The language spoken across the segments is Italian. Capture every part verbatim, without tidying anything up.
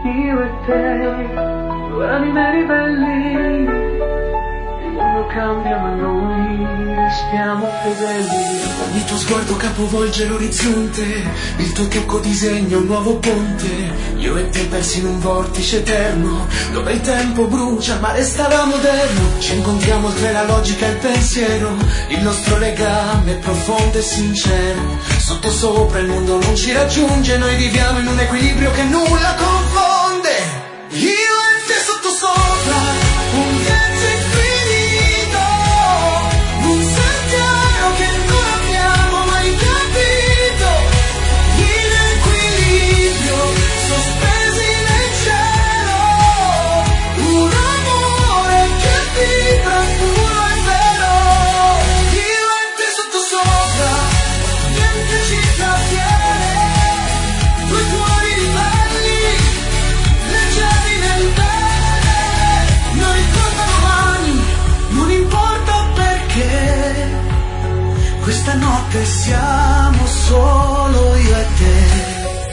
io e te, due anime ribelli, il mondo cambia ma noi restiamo fedeli. Il tuo sguardo capovolge l'orizzonte, il tuo tocco disegna un nuovo ponte. Io e te persi in un vortice eterno, dove il tempo brucia ma resterà moderno. Ci incontriamo oltre la logica e il pensiero, il nostro legame è profondo e sincero. Sotto sopra il mondo non ci raggiunge, noi viviamo in un equilibrio che nulla confonde. Io e te sotto sopra, un viaggio infinito, un sentiero che non abbiamo mai capito, in equilibrio, sospesi nel cielo, un amore che vibra puro e vero. Io e te sotto sopra, niente ci trattiene, due cuori ribelli, leggeri nel bene, non importa domani, non importa perché, questa notte siamo solo io e te.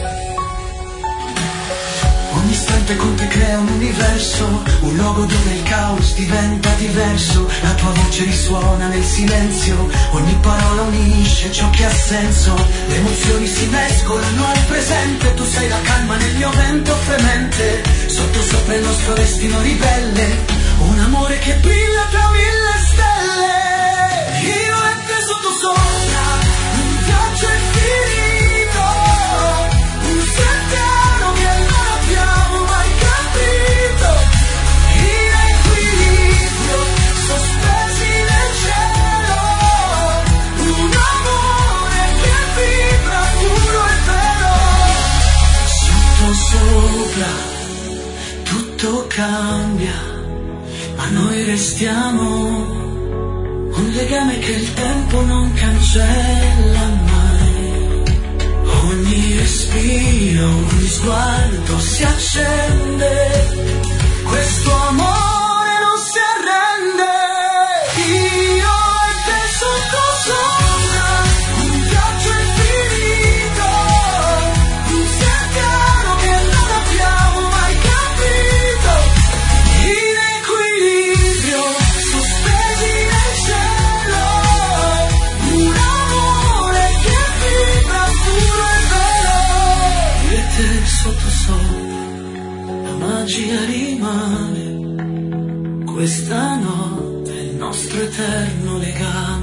Ogni istante con te crea un universo, un luogo dove il caos diventa diverso. La tua voce risuona nel silenzio, ogni parola unisce ciò che ha senso. Le emozioni si mescolano al presente, tu sei la calma nel mio vento fremente. Sotto sopra il nostro destino ribelle, un amore che brilla tra mille stelle. Io e te sotto sopra, un viaggio infinito, un sentiero che non abbiamo mai capito, in equilibrio, sospesi nel cielo, un amore che vibra puro e vero. Sotto sopra tutto cambia, ma noi restiamo un legame che il tempo non cancella mai. Ogni respiro, ogni sguardo si accende, questo amore non si arrende. Io e te sotto sopra, un viaggio infinito, un sentiero che non abbiamo mai capito, in equilibrio, sospesi nel cielo, un amore che vibra puro e vero. Io e te sotto sopra, la magia rimane, questa notte è il nostro eterno legame.